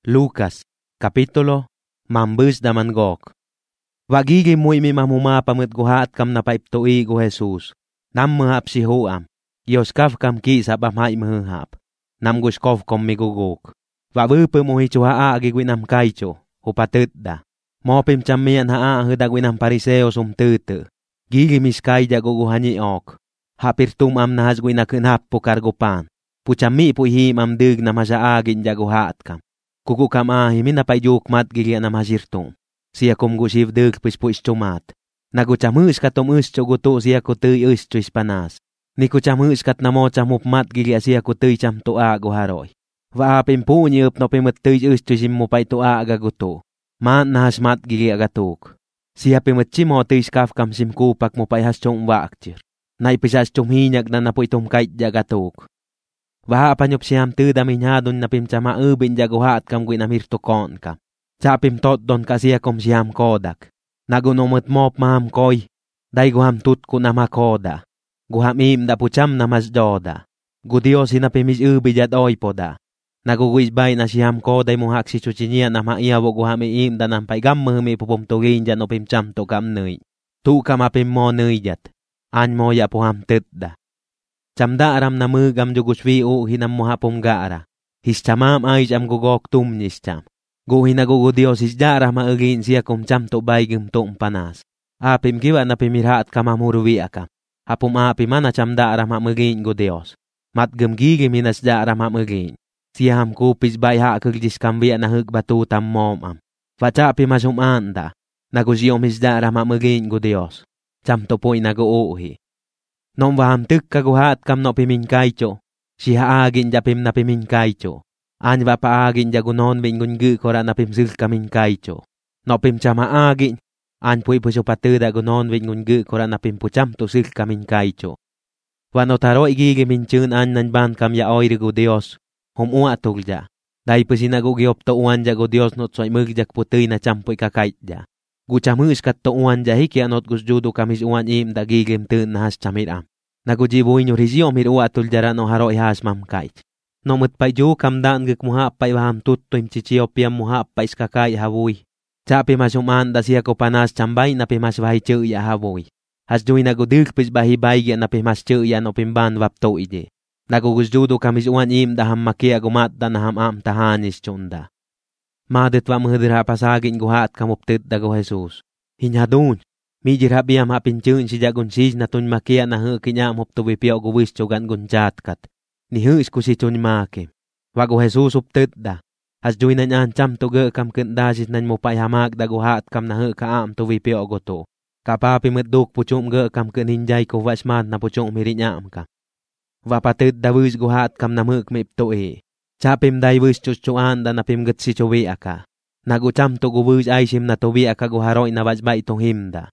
Lucas, Kapitulo, Mambus da Mangok. Wagigi mo imi mamumapamit guhaat kam napaiptoi go Jesus. Nam mahap si huam. Yoskaf kam ki sa pamhay mahap. Nam guskov kom migugok. Wabupe mo hichuha agigwin am kaicho. Hupatit da. Mopim chamian haa hudagwin am pariseo sumtute. Gigi miskay da guguhanyi ok. Hapirtum am nahasgwin na kinhap po kargopan. Puchami po him am dig na masaagin da guhaat kam. Kuku kam ahimin na payukmat gili na masirtum. Siya kum gusiv dig po istumat. Naguchamus katom uscho guto siya ko tuy uscho ispanas. Ni kuchamus kat namo chamupmat gili siya ko tuy cham toa guharoy. Vaapim po niyup no pimet tuy uscho simmo pay toa agaguto. Man nahasmat gili agatuk. Siya pimetchi mo tuy skaf kam simkupak mo pay haschong waakchir. Naipisas chumhinyag na napo itum kait jagatuk. Vahapanyop siyam tida minyadon na pimchama ubin jaguhaat kam guinamirtukon kam. Chapim tot don kasiya kom siyam kodak. Nagunomot mop maham koy. Day guham tut ko na makoda. Guham im da pucham na masjoda. Gudios hinapimis ubi jad oy poda. Naguguisbay na siyam koday muhak si chuchinia na maiyawo guham im da nampay gammahumi pupumtugin jan o pimcham to kam nöy. Tu kamapim mo nöy jat. An mo ya puham titda. Chamda aram na mugam juguswi u hinam muhapum gara. His chamam ay jam gugok tumnis cham. Guhin na gugudios his jara maagin siya kum cham to baygim to panas. Apim kiwa na pimirhaat kamamurwi akam. Hapum apim na chamda aram maagin gudios. Matgam gigi minas jara maagin. Siya ham kupis bay ha kagdis kambia na hugbatu tam momam. Vachapi masum anda. Nagusyom his jara maagin gudios. Cham to po'y naguuhi. Nong waham tuk kaguhat kam no pimin kaicho. Siya agin japim na pimin kaicho. An va pa agin jagunon bingungu kora na pimsil kamin kaicho. No pim chama agin. An puy puso patuda gunon bingungu kora na pimpucham to sil kamin kaicho. Wano taro igigi minchun an nanban kam ya oy rigo Dios. Humua tulja. Dahil po sinagugiop to uwan jago Dios not soy mugjak putoy na champoy kakait ja. Guchamus kat to uwan jahi kaya not gusjudo kamis uwan im dagigim tun na has chamiram. Nagujibuin yung rizyo miru atul jara no haro ihas mamkait. No mutpayju kamdaan gik muha pay waham tutto im chichiopiyam muha pay iskakay hawoy. Chapi masuman da siya ko panas chambay na pimas bahay chuya hawoy. Has juy nagudik pis bahi baygya na pimas chuya no pimban wapto ide. Nagugusjudo kamis uwan im da ham makia gumat da na ham am tahanis chunda. Madet wa menghadirha pasagin guhat kamuptit dago Jesus. Hinyadun. Mijir habiam hapinchun si jagun sis na tun makia na hukinya muptubipio guwis chogan gunjat kat. Ni hus ku si chun makim. Wago Jesus uptit da. Has juy na nyan cham tuge kam kendasis nan mupay hamak dago hat kam na hukaam tubipio goto. Kapapi meduk puchum ge kam keninjay ko wasman na puchum mirinyam kam. Wapatit da wis guhat kam na muk miptoi. Chapim day wis chuchuan da napimgat si chuwi aka. Nagucham to gubus ay sim na tuwi aka guharoy na wajba itong himda.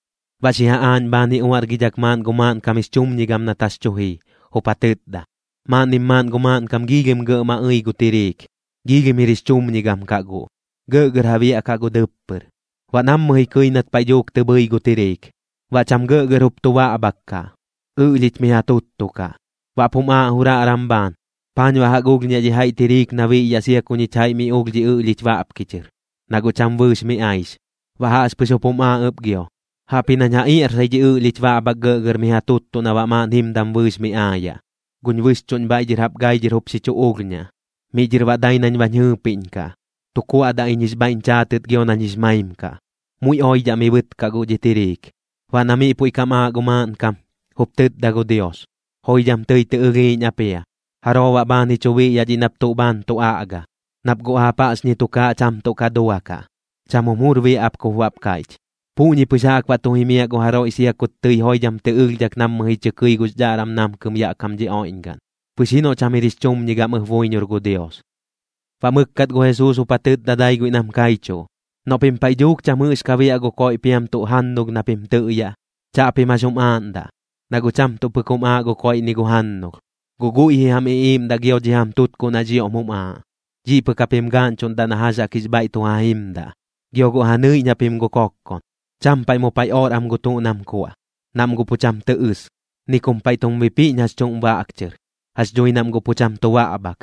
Basihaan bani uwar gijakman guman kamis chumnigam na tas chuhi. Hupatit da. Manim man guman kam gigim ge maay gutirik. Gigim iris chumnigam kago. Ge gerhawi aka gudupper. Wanam mahikoy nat payok tebay gutirik. Wacham ge gerup tuwa abakka. Ulit mihatutto ka. Wapuma hura aramban. Panwa hagug niya jihay tirik na vi ya siya kunichay mi ugli ulit wa apkichir. Nagucham wus mi ais. Wahas puso pumaap gyo. Hapi na niya iar say ji ulit wa abagger mi hatutto na waman himdam wus mi aya. Gun wus chun ba jirhap gay jirhup si chuog niya. Mi jirwaday na niya nyupin ka. Tuku ada inis ba inchatit gyo na nismaim ka. Muy oy ja mi wit ka gu jitirik. Wanami po ikamaguman kam. Huptit dago Dios. Hoy jam tuy tuugi niya piya. Harawa ba ni chuwi ya jinapto ban to aaga. Napgo hapas ni tuka cham to kadua ka. Chamumurwi ap ko wap kait. Puni pusak wa tuhimia go haro isiya kutoy hoy jam teul jak nam mahi chekuy gusjaram nam kumya kam ji oingan. Pusino chamiris chum niga mahvoy nyor go Dios. Pamukkat go Jesus upatit daday go inam kaicho. No pimpayjuk chamus kawiya go koy piam to handog na pimtuya. Chapi masum anda. Nagucham to pukum go koy ni go handog. Gugui ham iim dagyo jiham tut ko na jiyo muma. Ji pekapim ganchon da nahaja kisbay to hahimda. Gyo go hanuy niya pim go kokon. Champay mo pay or am go to nam kuwa. Nam go pucham teus. Ni kumpay tong mipi niya chong ba akcher. Has joy nam go pucham to wa abak.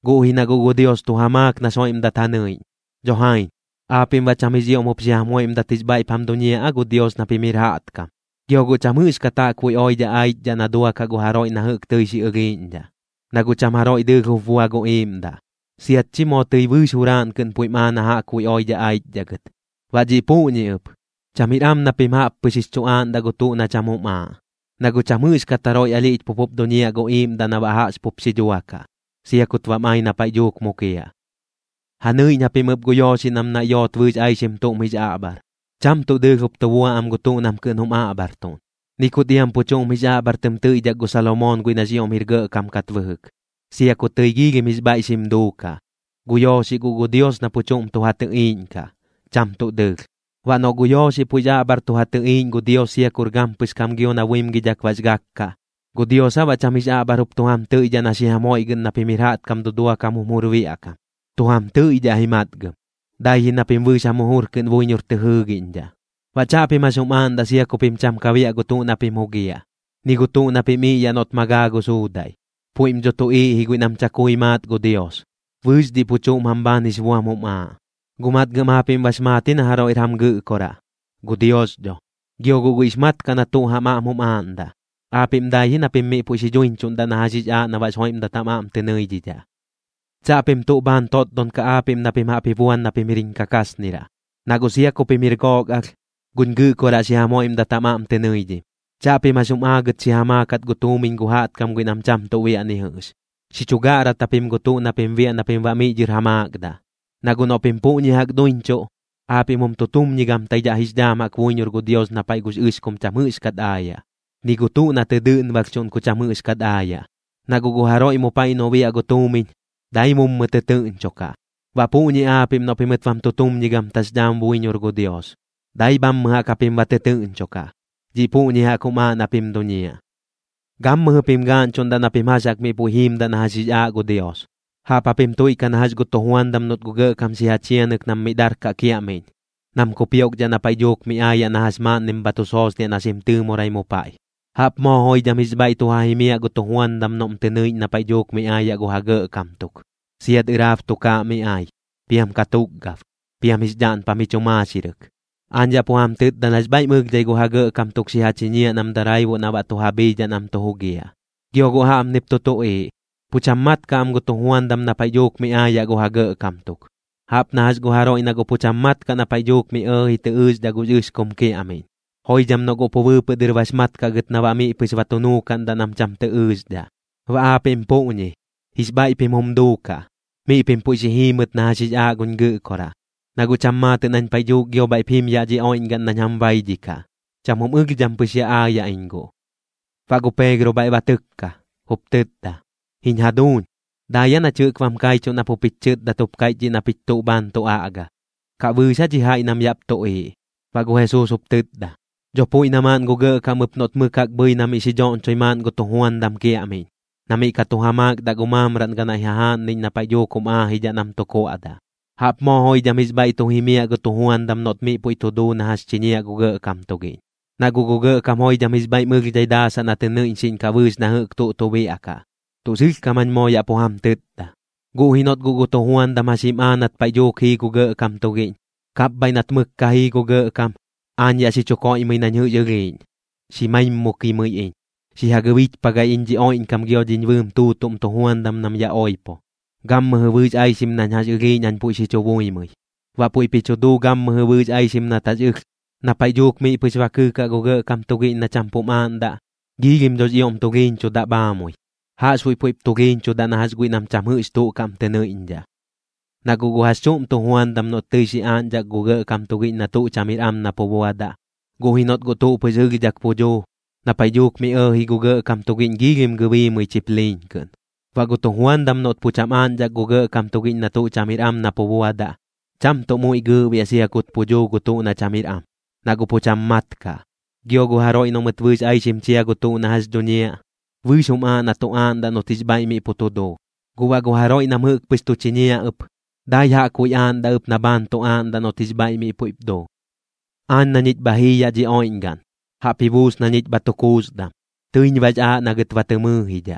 Guhi nagugo Dios tu hamak na so imdat hanay. Johain, apim wa chamizyo mo psiya mo imdat isbay pam dunia agu Dios na pimirhaat kam. Gyogo chamus kata kuy oida ait ja na dua kagu haroy na huk tuy si uginja. Nagu cham haroy dugu vuago imda. Siat chimo tuy vusuran kun puy mana ha kuy oida ait jagat. Waji punyi up. Chamiram na pimhap pusis chuan dagu tu na chamuma. Nagu chamus kataroy alit pupop dunia go imda na bahas pup si juaka. Siya kutwamay na payuk mo kaya. Hanay na pimup guyo sinam na yot vuj ay simtum his abar. Cham tu dugup tuwa am gutu nam kun hum abar ton. Nikut diam puchong his abar temtu ijak go Salomon gui na siyom hirga kam katvahuk. Siya kutoy gigim his bay simduka. Guyo si gugu Dios na puchong tu hatuin ka. Cham tu dug. Wano guyo si puja abar tu hatuin gu Dios siya kurgampus kam gyo na wim gijak wajgak ka. Gu Dios awa cham his abar up tuham tu ija na siya mo igan na pimirhat kam dudua kam humurwi akam. Tuham tu ija himat gam. Dahil na pimvu sa muhur kun vunyur tuhugin ja. Wachapi masuman da siya kupim cham kawia gutu na pimhugia. Ni gutu na pimiya not magago suday. Puim jo tu higuy nam chakuy mat gu Dios. Vuj di puchum hambanis wamuma. Gumat gamapim basmati na haro irham gu kora. Gu Dios jo. Gyo gugu ismat ka na tu hama mumanda. Apim dahil na pimmi po si Juin chunda na hasis a na washoim da tamam tenoy dija. Chapim tu ban tot don ka apim na pimapipuan na pimiring kakas nira. Nagusiya ko pimirgog ak. Gungu ko ra si hamoim da tamam tenoy di. Chapim asumagat si hamakat gutumin guhat kam guinam cham tuwi anihus. Si chugara tapim gutu na pimvian na pimvami jir hamagda. Naguno pimpu ni hagdoincho. Apim tutum ni gam tayja hisdama kwunyor gu Dios na paigus uskom chamus kat aya. Ni gutu na tedun bakchon ko chamus kad aya. Naguguharoy mo pa inowi agutumin. Dahil mo matetun choka. Wapu ni apim no pimetvam tutum ni gam tasdam buinyor go Dios. Dahil bam mga kapim matetun choka. Jipu ni hakuma na pim dunia. Gam mga pim ganchon da na pimhasak mi puhim da na hasya go Dios. Hapapim tuy ka na has gutuhuan dam not guga kam si hachianak nam midar ka kiamin. Nam kopiyok dyan na paydok mi aya na hasman nim batusos di na simtu moray mo pay. Hap mo hoy dam hisbay tu hahimia gutuhuan dam nom tenoy na paydok mi aya go haga kamtuk. Siyad iraf tu ka mi ay. Piam katugaf. Piam hisdan pamichumasirek. Anja po hamtit dan hasbay mugday go haga kamtuk si hachinia nam daraywo na batu habi dyan am tuhugia. Gyo go ham nip tutu'i. Puchamat ka am gutuhuan dam na paydok mi aya go haga kamtuk. Hap na has go haroy na go puchamat ka na paydok mi hiteus da go uskom ki amin. Hoy jam no go puwu pedirwas mat kaget na wami ipis watunukan da nam jam teus da. Wa apim po ni. Hisbay pimumduka. Mi ipim po si himut na hasis agun ge kora. Nagu cham maten an paydok gyo ba ipim ya ji oin gan na nyambay di ka. Cham humug jam po siya aya ingo. Fago Pedro ba ibatuk ka. Huptet da. Hinhadun. Daya na chuk vam kay cho na pupitchut da tupkay ji na pitto banto aaga. Kawu sa jihay nam yap to Fago Jesus huptet da. Jopoy naman guga kamupnot mukak boy nami si John choy man gutuhuan dam kia amin. Nami katuhamag da gumamran ka na ihahan nin na payo kumahi dyan am toko ada. Hap mo hoy jamis ba itong himia gutuhuan dam not mi po ito do na has chinia guga kamtogin. Naguguga kam hoy jamis ba imugday dasa na tinuinsin kawus na hukto tuwi aka. Tusik kaman mo ya po hamtit da. Guhinot gugutuhuan dam hasim anat payo ki guga kamtogin. Kapbay natmuk kahi guga kam. Anya si chokoy may nanyo yagin. Si may muki mayin. Si hagawit pagayin ji oin kam gyo din vum tutum tuhuan dam nam ya oy po. Gam mahavuj ay sim nan has yagin an po si chowoy may. Wapoy pichodo gam mahavuj ay sim na tajik. Napayok may ipuswaku ka goga kam tugin na champum da. Gigim dos yom tugin cho da bamoy. Haswoy po iptugin cho da na hasgoy nam chamhus to kam teno inja. Naguguhas chum tuhuan dam not tuy si anja guga kam tugin na to chamiram na pobuada. Guhinot go to puzug jak pojo. Napayok mi higuga kam tugin gigim gawi mo'y chiplin kun. Wago tuhuan dam not pucham anja guga kam tugin na to chamiram na pobuada. Cham to mo'y gawi asiyakut pojo guto na chamiram. Nagupucham mat ka. Gyogo haroy no matwis ay simchia guto na has dunia. Wisum na toan da notisbay mi putodo. Guwago haroy na mugpisto chinia up. Daya kuyan da up na bantoan da notisbay mi puipdo. An nanit bahiya ji oingan. Hapibus nanit batukus da. Tuin vaja nagat vatumuhida.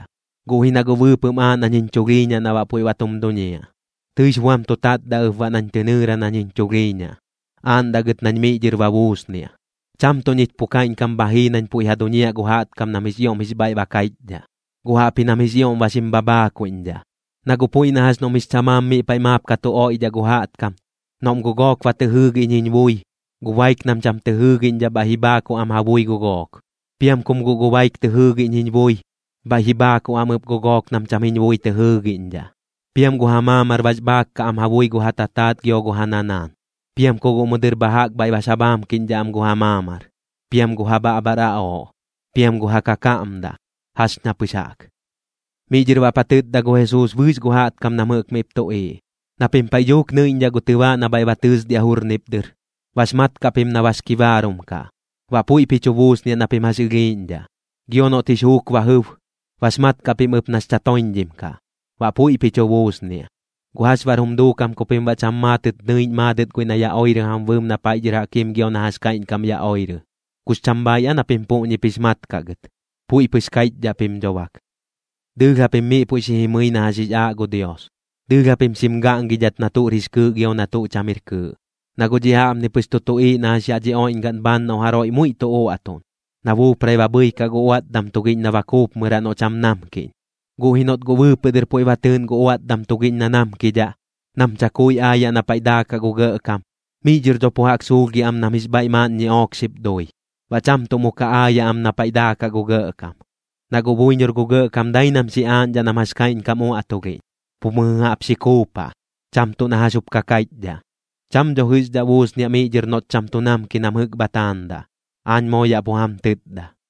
Guhin na gawupum na ninchugi niya na wapoy watumdo niya. Tuis wam tutat da uwa nan tenera na ninchugi niya. Andagat nan mijir wawus niya. Chamto nit pukain kam bahinan po ihado niya guhat kam na misyong misbay bakait niya. Guha pinamisyong basim babakuin niya. Nagupoy nahas no mischamami pay map katuo ida guhat kam. Nom gugok wa tehugi ninwoy. Guwaik nam cham tehugi niya bahibako am hawoy gugok. Piam kum guguwaik tehugi ninwoy. Bahibako am gugok nam cham hinwoy tehugi niya. Piam guhamamar bajbak ka am hawoy guhatatat gyo guhananan. Piam ko gumudir bahag bay basabam kinja am guhamamar. Piam guhaba abarao. Piam guhakakaamda. Has na pisak. Mijir wapatid da go Jesus wis guhat kam namuk miptoi. Napimpayok na inja gutiwa na bay batus di ahurnipdir. Wasmat kapim na waskivarum ka. Wapuy pichubus niya napimasigin niya. Gyono tishuk wahuv. Wasmat kapim upnas chatoinjim ka. Wapuy pichubus niya. Guhas varumdu kam kupim bacham matit nuin matit kuy na ya oire hamvum na paijir hakim gyaw na haskain kam ya oire. Kus chambaya na pimpu ni pismat kagat. Puy piskait ja pim jawak. Duga pim mi puy sihimuy na hasis ago Dios. Duga pim simga ang gijat na tu risku gyaw na tu chamirku. Nagujihaam ni pistutui na siya jioin gan ban no haroy muy tuo aton. Nawu prebabuy kaguat dam tugin na wakup mura no cham namkin. Guhinot guwu peder po ibatun guwat dam tugin na nam kija. Nam chakuy aya na paida ka guga kam. Mijir do pohak sugi am na misbay man ni oksip doy. Wacham tumuka aya am na paida ka guga kam. Nagubuy nyor guga kam day nam si anja na maskain kamu atugin. Pumungap si kupa. Cham to na hasup kakait ja. Cham jo hus da wus niya mijir not cham to nam kinamhug batanda. An mo ya poham titda.